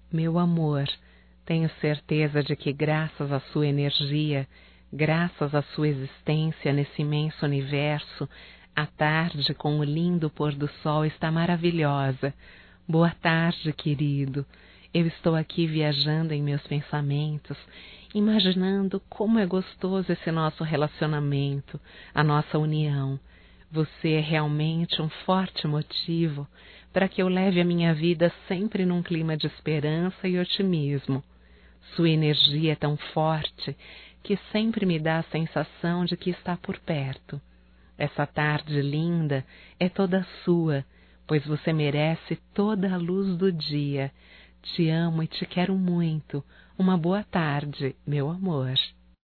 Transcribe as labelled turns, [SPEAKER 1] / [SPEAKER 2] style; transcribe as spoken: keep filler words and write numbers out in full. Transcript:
[SPEAKER 1] Meu amor, tenho certeza de que graças à sua energia, graças à sua existência nesse imenso universo, a tarde com o lindo pôr do sol está maravilhosa. Boa tarde, querido. Eu estou aqui viajando em meus pensamentos, imaginando como é gostoso esse nosso relacionamento, a nossa união. Você é realmente um forte motivo para que eu leve a minha vida sempre num clima de esperança e otimismo. Sua energia é tão forte que sempre me dá a sensação de que está por perto. Essa tarde linda é toda sua, pois você merece toda a luz do dia. Te amo e te quero muito. Uma boa tarde, meu amor.